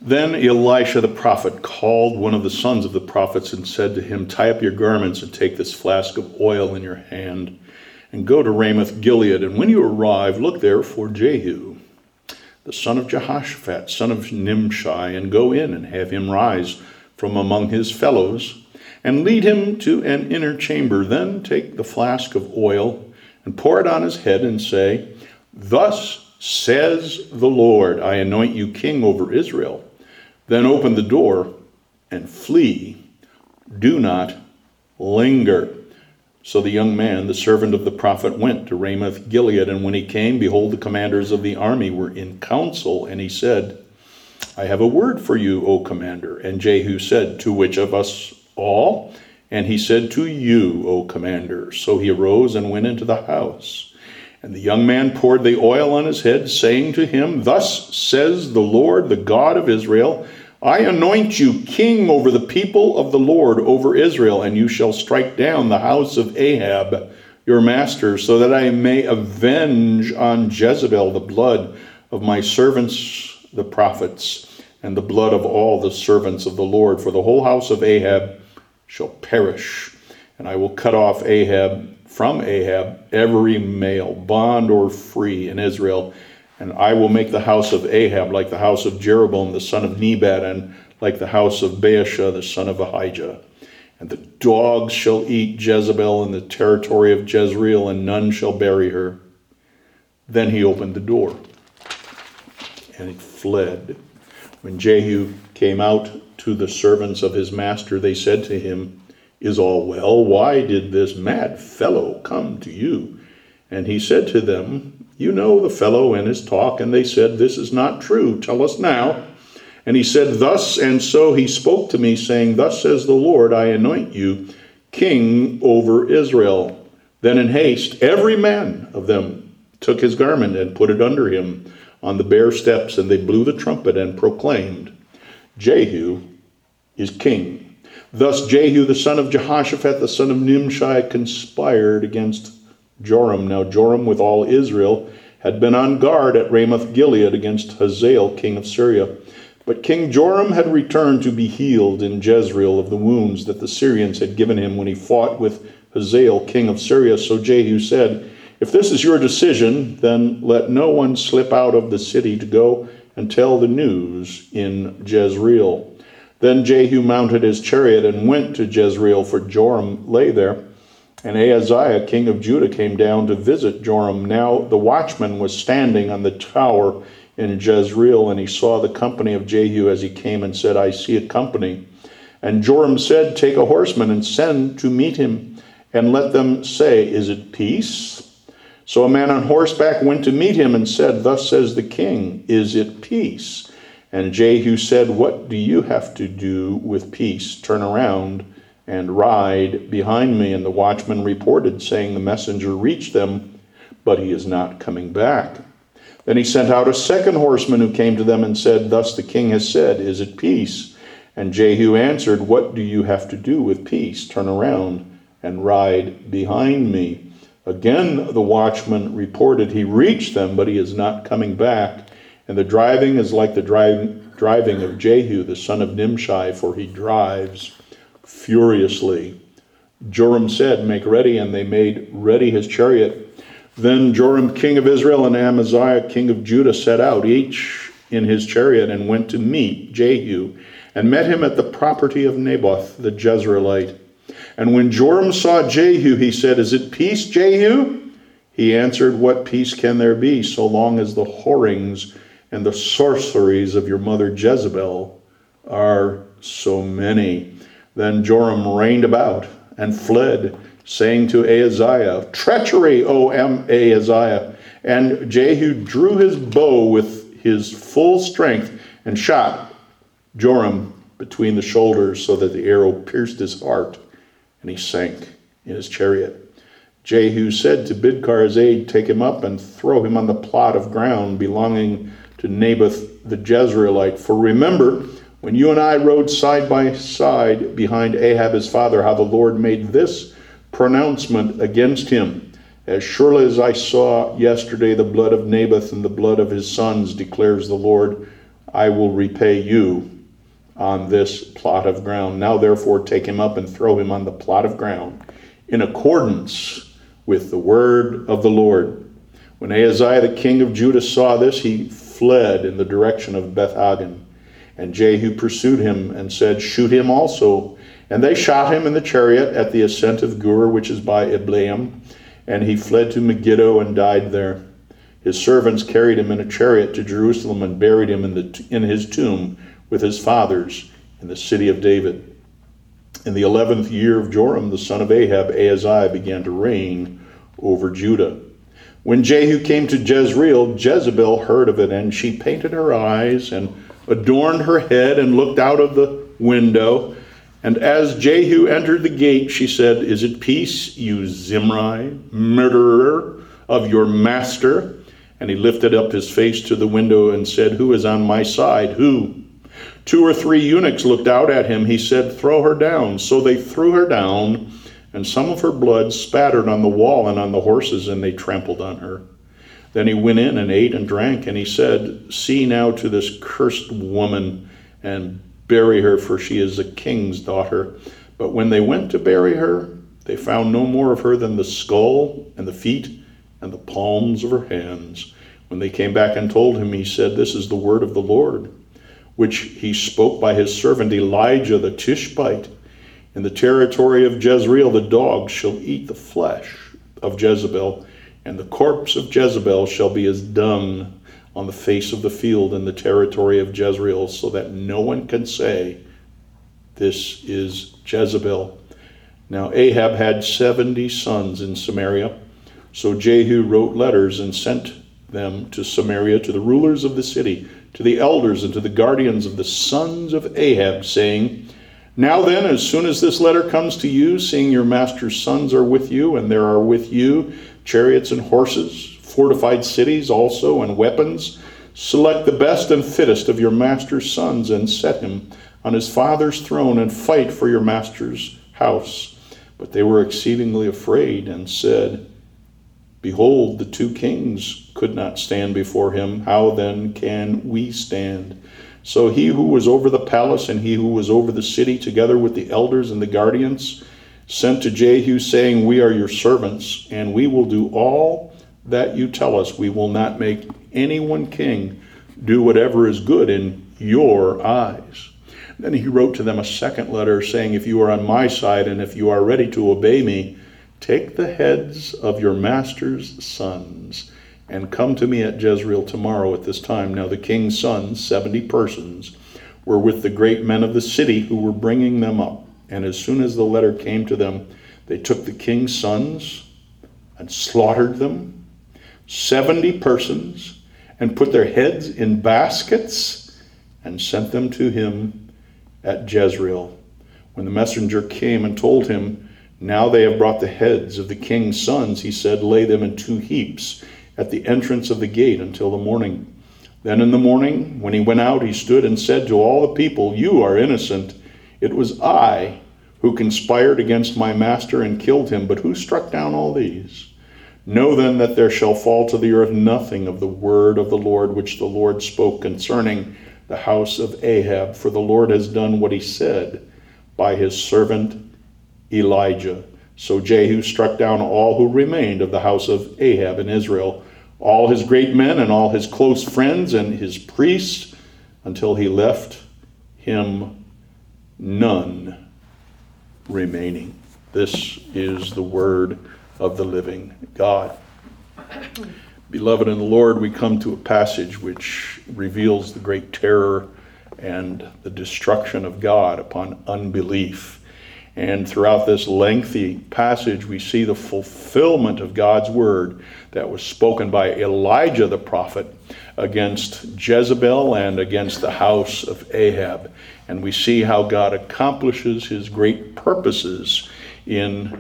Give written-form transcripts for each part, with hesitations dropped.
Then Elisha the prophet called one of the sons of the prophets and said to him, "Tie up your garments and take this flask of oil in your hand and go to Ramoth Gilead. And when you arrive, look there for Jehu, the son of Jehoshaphat, son of Nimshi, and go in and have him rise from among his fellows and lead him to an inner chamber. Then take the flask of oil and pour it on his head and say, 'Thus says the Lord, I anoint you king over Israel.' Then open the door and flee. Do not linger." So the young man, the servant of the prophet, went to Ramoth Gilead. And when he came, behold, the commanders of the army were in council. And he said, "I have a word for you, O commander." And Jehu said, "To which of us all?" And he said, "To you, O commander." So he arose and went into the house. And the young man poured the oil on his head, saying to him, "Thus says the Lord, the God of Israel, I anoint you king over the people of the Lord, over Israel, and you shall strike down the house of Ahab, your master, so that I may avenge on Jezebel the blood of my servants, the prophets, and the blood of all the servants of the Lord. For the whole house of Ahab shall perish, and I will cut off from Ahab every male, bond or free, in Israel. And I will make the house of Ahab like the house of Jeroboam the son of Nebat, and like the house of Baasha the son of Ahijah. And the dogs shall eat Jezebel in the territory of Jezreel, and none shall bury her." Then he opened the door, and it fled. When Jehu came out to the servants of his master, they said to him, "Is all well? Why did this mad fellow come to you?" And he said to them, "You know the fellow and his talk." And they said, "This is not true. Tell us now." And he said, "Thus and so he spoke to me, saying, 'Thus says the Lord, I anoint you king over Israel.' Then in haste, every man of them took his garment and put it under him on the bare steps, and they blew the trumpet and proclaimed, 'Jehu is king.' Thus Jehu the son of Jehoshaphat, the son of Nimshi, conspired against Joram. Now Joram with all Israel had been on guard at Ramoth Gilead against Hazael, king of Syria. But King Joram had returned to be healed in Jezreel of the wounds that the Syrians had given him when he fought with Hazael, king of Syria. So Jehu said, "If this is your decision, then let no one slip out of the city to go and tell the news in Jezreel." Then Jehu mounted his chariot and went to Jezreel, for Joram lay there. And Ahaziah, king of Judah, came down to visit Joram. Now the watchman was standing on the tower in Jezreel, and he saw the company of Jehu as he came, and said, "I see a company." And Joram said, "Take a horseman and send to meet him, and let them say, 'Is it peace?'" So a man on horseback went to meet him and said, "Thus says the king, 'Is it peace?'" And Jehu said, "What do you have to do with peace? Turn around and ride behind me." And the watchman reported, saying, "The messenger reached them, but he is not coming back." Then he sent out a second horseman who came to them and said, "Thus the king has said, 'Is it peace?'" And Jehu answered, "What do you have to do with peace? Turn around and ride behind me." Again the watchman reported, "He reached them, but he is not coming back. And the driving is like the driving of Jehu, the son of Nimshi, for he drives furiously." Joram said, "Make ready," and they made ready his chariot. Then Joram, king of Israel, and Amaziah, king of Judah, set out, each in his chariot, and went to meet Jehu, and met him at the property of Naboth the Jezreelite. And when Joram saw Jehu, he said, "Is it peace, Jehu?" He answered, "What peace can there be, so long as the whorings and the sorceries of your mother Jezebel are so many?" Then Joram reined about and fled, saying to Ahaziah, "Treachery, O Ahaziah!" And Jehu drew his bow with his full strength and shot Joram between the shoulders, so that the arrow pierced his heart, and he sank in his chariot. Jehu said to Bidkar his aide, "Take him up and throw him on the plot of ground belonging to Naboth the Jezreelite. For remember, when you and I rode side by side behind Ahab his father, how the Lord made this pronouncement against him. As surely as I saw yesterday the blood of Naboth and the blood of his sons, declares the Lord, I will repay you on this plot of ground. Now therefore take him up and throw him on the plot of ground, in accordance with the word of the Lord. When Ahaziah the king of Judah saw this, he fled in the direction of Beth-Agan. And Jehu pursued him and said, shoot him also. And they shot him in the chariot at the ascent of Gur, which is by Ibleam. And he fled to Megiddo and died there. His servants carried him in a chariot to Jerusalem and buried him in his tomb with his fathers in the city of David. In the 11th year of Joram, the son of Ahab, Ahaziah began to reign over Judah. When Jehu came to Jezreel, Jezebel heard of it, and she painted her eyes and adorned her head and looked out of the window. And as Jehu entered the gate, she said, is it peace, you Zimri, murderer of your master? And he lifted up his face to the window and said, who is on my side? Who? 2 or 3 eunuchs looked out at him. He said, throw her down. So they threw her down, and some of her blood spattered on the wall and on the horses, and they trampled on her. Then he went in and ate and drank, and he said, see now to this cursed woman, and bury her, for she is a king's daughter. But when they went to bury her, they found no more of her than the skull and the feet and the palms of her hands. When they came back and told him, he said, this is the word of the Lord, which he spoke by his servant Elijah the Tishbite. In the territory of Jezreel, the dogs shall eat the flesh of Jezebel, and the corpse of Jezebel shall be as dung on the face of the field in the territory of Jezreel, so that no one can say, this is Jezebel. Now Ahab had 70 sons in Samaria. So Jehu wrote letters and sent them to Samaria, to the rulers of the city, to the elders, and to the guardians of the sons of Ahab, saying, now then, as soon as this letter comes to you, seeing your master's sons are with you, and there are with you chariots and horses, fortified cities also, and weapons, select the best and fittest of your master's sons, and set him on his father's throne, and fight for your master's house. But they were exceedingly afraid, and said, behold, the 2 kings could not stand before him. How then can we stand? So he who was over the palace and he who was over the city, together with the elders and the guardians, sent to Jehu, saying, we are your servants, and we will do all that you tell us. We will not make anyone king. Do whatever is good in your eyes. Then he wrote to them a second letter, saying, if you are on my side and if you are ready to obey me, take the heads of your master's sons and come to me at Jezreel tomorrow at this time. Now the king's sons, 70 persons, were with the great men of the city who were bringing them up. And as soon as the letter came to them, they took the king's sons and slaughtered them, 70 persons, and put their heads in baskets and sent them to him at Jezreel. When the messenger came and told him, now they have brought the heads of the king's sons, he said, lay them in 2 heaps at the entrance of the gate until the morning. Then in the morning, when he went out, he stood and said to all the people, you are innocent. It was I who conspired against my master and killed him, but who struck down all these? Know then that there shall fall to the earth nothing of the word of the Lord which the Lord spoke concerning the house of Ahab, for the Lord has done what he said by his servant Elijah. So Jehu struck down all who remained of the house of Ahab in Israel, all his great men and all his close friends and his priests, until he left him none remaining. This is the word of the living God. Beloved in the Lord, we come to a passage which reveals the great terror and the destruction of God upon unbelief. And throughout this lengthy passage, we see the fulfillment of God's word that was spoken by Elijah the prophet against Jezebel and against the house of Ahab. And we see how God accomplishes his great purposes in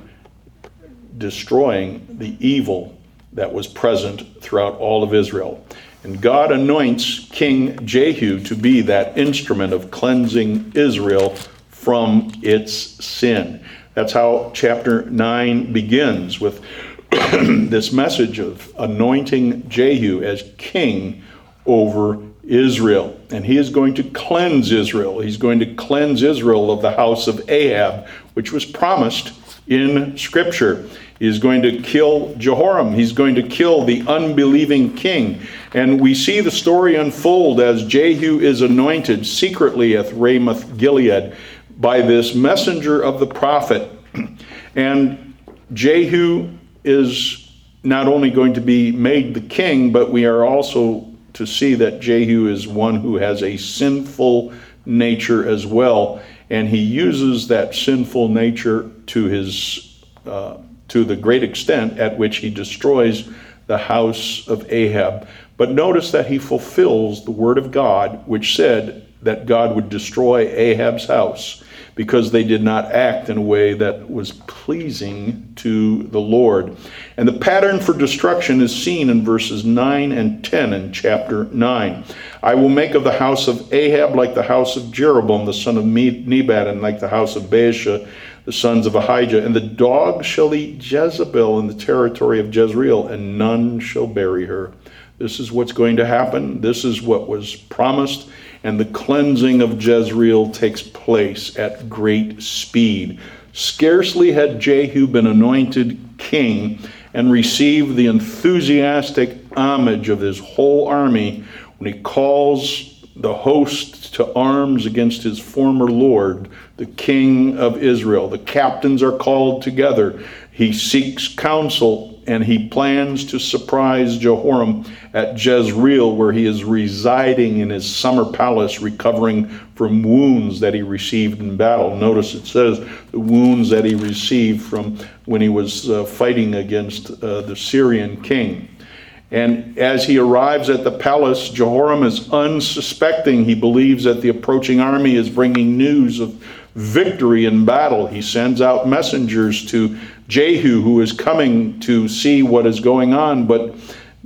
destroying the evil that was present throughout all of Israel. And God anoints King Jehu to be that instrument of cleansing Israel from its sin. That's how chapter 9 begins, with this message of anointing Jehu as king over Israel. And he is going to cleanse Israel. He's going to cleanse Israel of the house of Ahab, which was promised in Scripture. He is going to kill Jehoram. He's going to kill the unbelieving king. And we see the story unfold as Jehu is anointed secretly at Ramoth Gilead by this messenger of the prophet. And Jehu is not only going to be made the king, but we are also to see that Jehu is one who has a sinful nature as well, and he uses that sinful nature to the great extent at which he destroys the house of Ahab. But notice that he fulfills the word of God, which said that God would destroy Ahab's house because they did not act in a way that was pleasing to the Lord. And the pattern for destruction is seen in verses 9 and 10 in chapter 9. I will make of the house of Ahab like the house of Jeroboam, the son of Nebat, and like the house of Baasha, the sons of Ahijah. And the dog shall eat Jezebel in the territory of Jezreel, and none shall bury her. This is what's going to happen. This is what was promised. And the cleansing of Jezreel takes place at great speed. Scarcely had Jehu been anointed king and received the enthusiastic homage of his whole army when he calls the host to arms against his former lord, the king of Israel. The captains are called together. He seeks counsel, and he plans to surprise Jehoram at Jezreel, where he is residing in his summer palace, recovering from wounds that he received in battle. Notice it says the wounds that he received from when he was fighting against the Syrian king. And as he arrives at the palace, Jehoram is unsuspecting. He believes that the approaching army is bringing news of victory in battle. He sends out messengers to Jehu, who is coming to see what is going on, but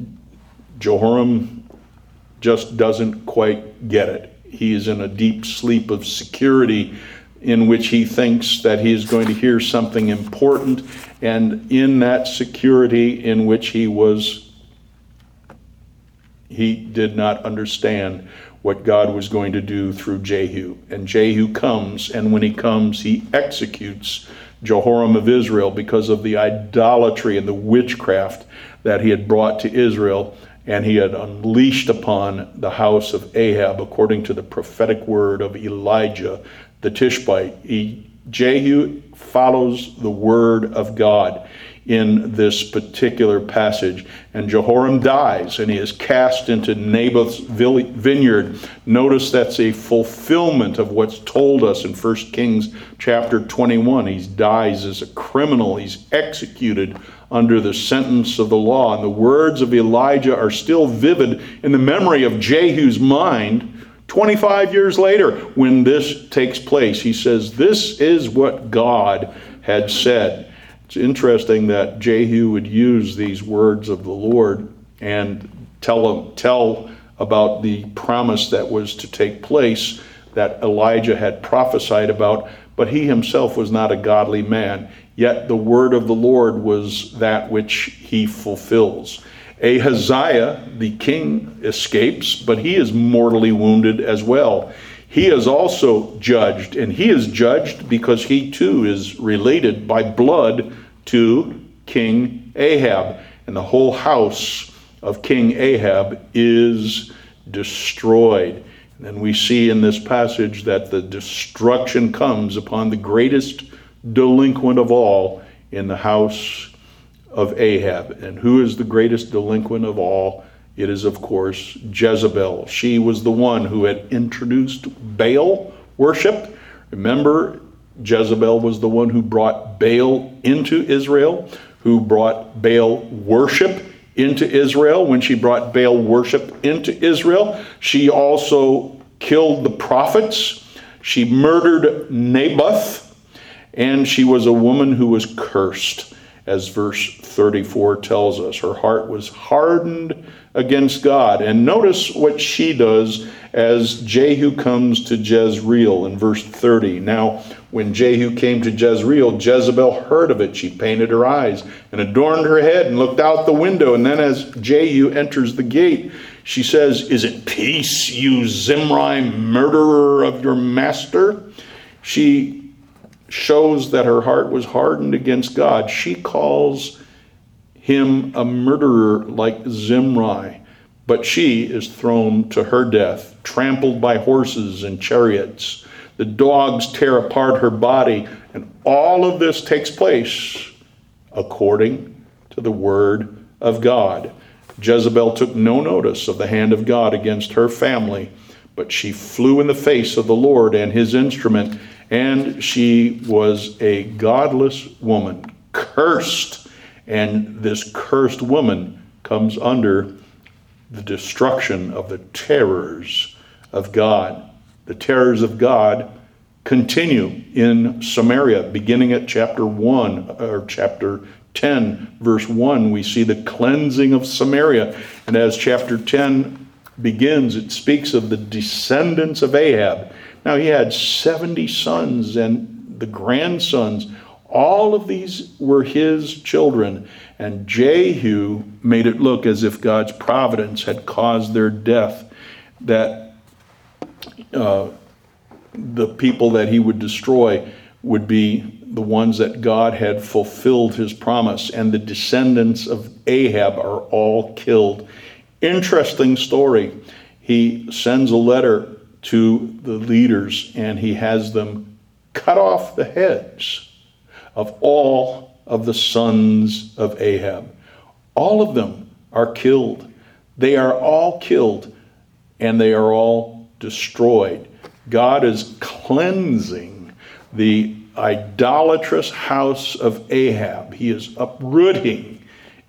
Jehoram just doesn't quite get it. He is in a deep sleep of security in which he thinks that he is going to hear something important, and in that security in which he did not understand what God was going to do through Jehu. And Jehu comes, and when he comes, he executes Jehoram of Israel because of the idolatry and the witchcraft that he had brought to Israel, and he had unleashed upon the house of Ahab, according to the prophetic word of Elijah the Tishbite. Jehu follows the word of God in this particular passage, and Jehoram dies, and he is cast into Naboth's vineyard. Notice that's a fulfillment of what's told us in 1 Kings chapter 21. He dies as a criminal. He's executed under the sentence of the law. And the words of Elijah are still vivid in the memory of Jehu's mind 25 years later when this takes place. He says, this is what God had said. It's interesting that Jehu would use these words of the Lord and tell about the promise that was to take place that Elijah had prophesied about, but he himself was not a godly man. Yet the word of the Lord was that which he fulfills. Ahaziah, the king, escapes, but he is mortally wounded as well. He is also judged, and he is judged because he too is related by blood to King Ahab. And the whole house of King Ahab is destroyed. And then we see in this passage that the destruction comes upon the greatest delinquent of all in the house of Ahab. And who is the greatest delinquent of all? It is, of course, Jezebel. She was the one who had introduced Baal worship. Remember, Jezebel was the one who brought Baal into Israel, who brought Baal worship into Israel. When she brought Baal worship into Israel, she also killed the prophets. She murdered Naboth, and she was a woman who was cursed, as verse 34 tells us. Her heart was hardened against God. And notice what she does as Jehu comes to Jezreel in verse 30. Now, when Jehu came to Jezreel, Jezebel heard of it. She painted her eyes and adorned her head and looked out the window. And then as Jehu enters the gate, She says, "Is it peace, you Zimri, murderer of your master?" She shows that her heart was hardened against God. She calls him a murderer like Zimri, but she is thrown to her death, trampled by horses and chariots. The dogs tear apart her body, and all of this takes place according to the word of God. Jezebel took no notice of the hand of God against her family, but she flew in the face of the Lord and his instrument, and she was a godless woman, cursed. And this cursed woman comes under the destruction of the terrors of God. The terrors of God continue in Samaria, beginning at chapter 1, or chapter 10, verse 1. We see the cleansing of Samaria. And as chapter 10 begins, it speaks of the descendants of Ahab. Now, he had 70 sons and the grandsons. All of these were his children. And Jehu made it look as if God's providence had caused their death, that the people that he would destroy would be the ones that God had fulfilled his promise, and the descendants of Ahab are all killed. Interesting story. He sends a letter to the leaders, and he has them cut off the heads of all of the sons of Ahab. All of them are killed. They are all killed, and they are all destroyed. God is cleansing the idolatrous house of Ahab. He is uprooting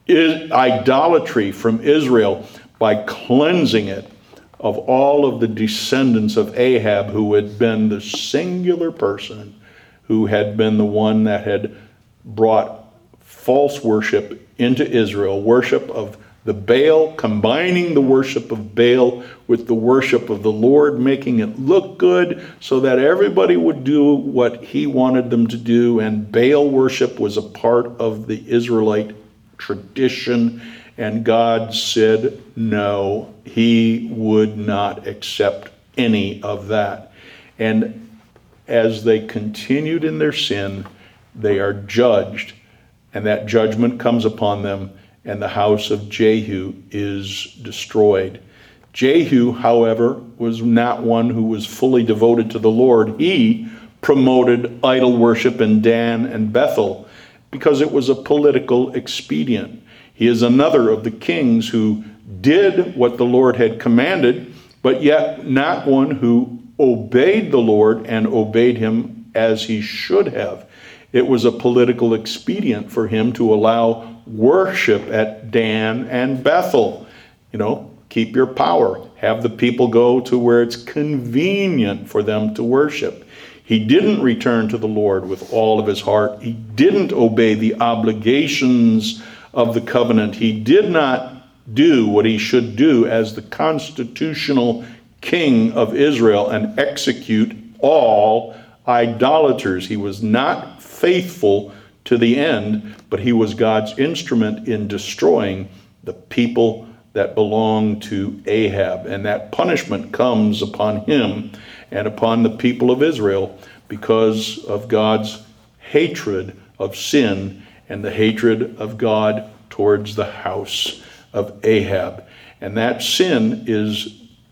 idolatry from Israel by cleansing it of all of the descendants of Ahab, who had been the singular person who had been the one that had brought false worship into Israel, worship of the Baal, combining the worship of Baal with the worship of the Lord, making it look good so that everybody would do what he wanted them to do. And Baal worship was a part of the Israelite tradition. And God said no, he would not accept any of that. And as they continued in their sin, they are judged, and that judgment comes upon them, and the house of Jehu is destroyed. Jehu, however, was not one who was fully devoted to the Lord. He promoted idol worship in Dan and Bethel because it was a political expedient. He is another of the kings who did what the Lord had commanded, but yet not one who obeyed the Lord and obeyed him as he should have. It was a political expedient for him to allow worship at Dan and Bethel. Keep your power. Have the people go to where it's convenient for them to worship. He didn't return to the Lord with all of his heart. He didn't obey the obligations of the covenant. He did not do what he should do as the constitutional king of Israel and execute all idolaters. He was not faithful to the end, but he was God's instrument in destroying the people that belonged to Ahab. And that punishment comes upon him and upon the people of Israel because of God's hatred of sin and the hatred of God towards the house of Ahab. And that sin is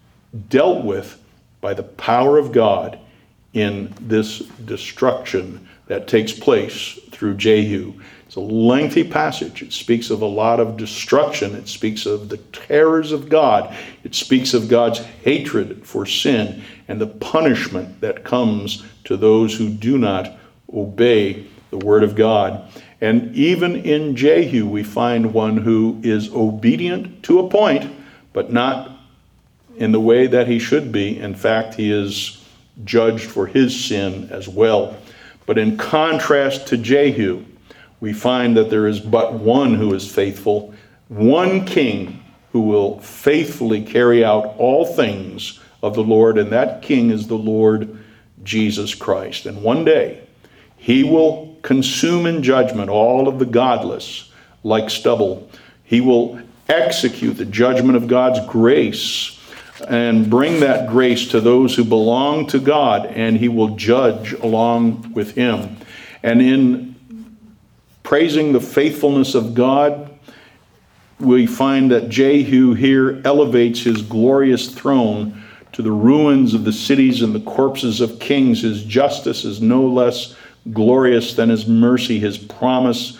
dealt with by the power of God in this destruction that takes place through Jehu. It's a lengthy passage. It speaks of a lot of destruction. It speaks of the terrors of God. It speaks of God's hatred for sin and the punishment that comes to those who do not obey the word of God. And even in Jehu, we find one who is obedient to a point, but not in the way that he should be. In fact, he is judged for his sin as well. But in contrast to Jehu, we find that there is but one who is faithful, one king who will faithfully carry out all things of the Lord, and that king is the Lord Jesus Christ. And one day, he will consume in judgment all of the godless like stubble. He will execute the judgment of God's grace and bring that grace to those who belong to God, and he will judge along with him. And in praising the faithfulness of God, we find that Jehu here elevates his glorious throne to the ruins of the cities and the corpses of kings. His justice is no less glorious than his mercy. His promises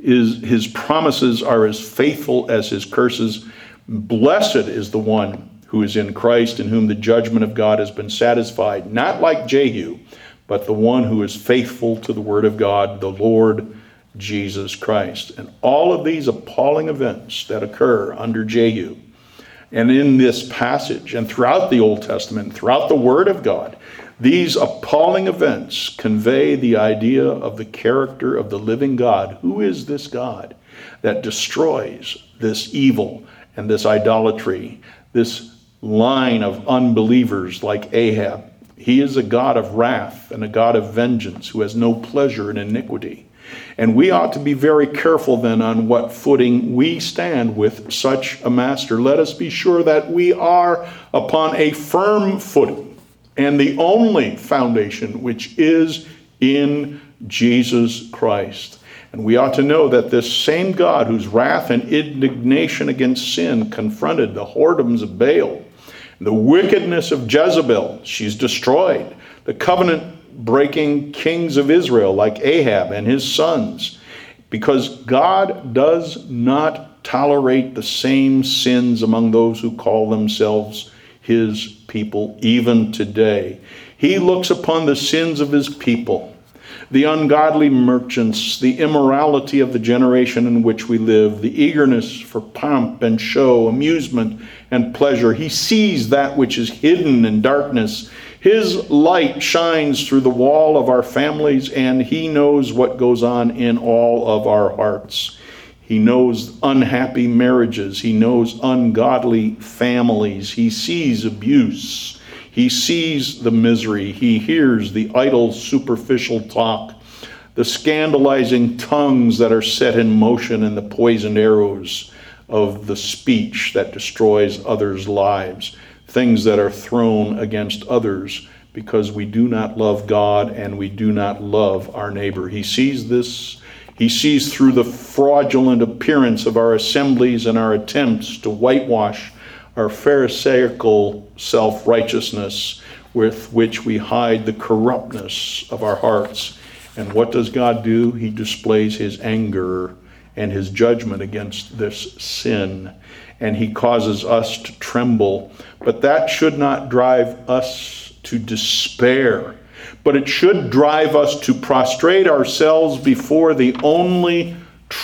are as faithful as his curses. Blessed is the one who is in Christ, in whom the judgment of God has been satisfied. Not like Jehu, but the one who is faithful to the word of God, the Lord Jesus Christ. And all of these appalling events that occur under Jehu, and in this passage, and throughout the Old Testament, throughout the Word of God, these appalling events convey the idea of the character of the living God. Who is this God that destroys this evil and this idolatry, this line of unbelievers like Ahab? He is a God of wrath and a God of vengeance who has no pleasure in iniquity. And we ought to be very careful then on what footing we stand with such a master. Let us be sure that we are upon a firm footing and the only foundation, which is in Jesus Christ. And we ought to know that this same God whose wrath and indignation against sin confronted the whoredoms of Baal, the wickedness of Jezebel, she's destroyed, the covenant breaking kings of Israel like Ahab and his sons, because God does not tolerate the same sins among those who call themselves his people even today. He looks upon the sins of his people, the ungodly merchants, the immorality of the generation in which we live, the eagerness for pomp and show, amusement and pleasure. He sees that which is hidden in darkness. His light shines through the wall of our families, and he knows what goes on in all of our hearts. He knows unhappy marriages. He knows ungodly families. He sees abuse. He sees the misery. He hears the idle, superficial talk, the scandalizing tongues that are set in motion, and the poisoned arrows of the speech that destroys others' lives. Things that are thrown against others because we do not love God and we do not love our neighbor. He sees this. He sees through the fraudulent appearance of our assemblies and our attempts to whitewash our pharisaical self-righteousness with which we hide the corruptness of our hearts. And what does God do? He displays his anger and his judgment against this sin, and he causes us to tremble. But that should not drive us to despair, but it should drive us to prostrate ourselves before the only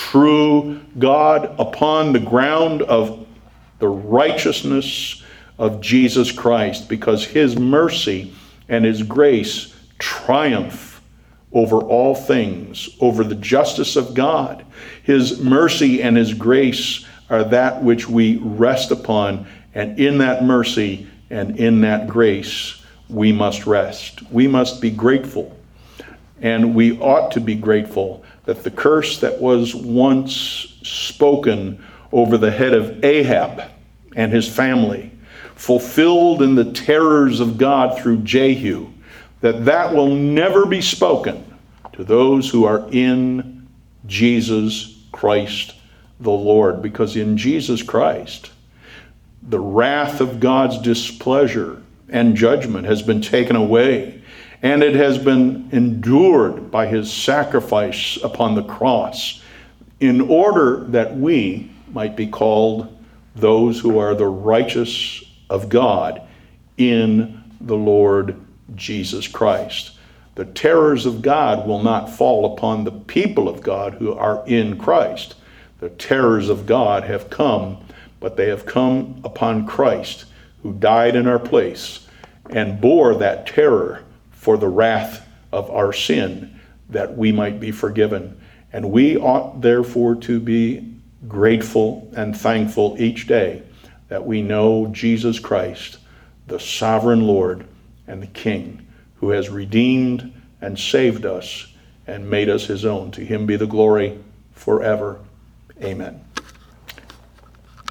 true God upon the ground of the righteousness of Jesus Christ, because his mercy and his grace triumph over all things, over the justice of God. His mercy and his grace are that which we rest upon, and in that mercy and in that grace we must rest. We must be grateful, and we ought to be grateful that the curse that was once spoken over the head of Ahab and his family, fulfilled in the terrors of God through Jehu, that will never be spoken to those who are in Jesus Christ the Lord, because in Jesus Christ the wrath of God's displeasure and judgment has been taken away, and it has been endured by his sacrifice upon the cross, in order that we might be called those who are the righteous of God in the Lord Jesus Christ. The terrors of God will not fall upon the people of God who are in Christ. The terrors of God have come, but they have come upon Christ, who died in our place and bore that terror for the wrath of our sin, that we might be forgiven. And we ought therefore to be grateful and thankful each day that we know Jesus Christ, the sovereign Lord and the King, who has redeemed and saved us and made us his own. To him be the glory forever. Amen.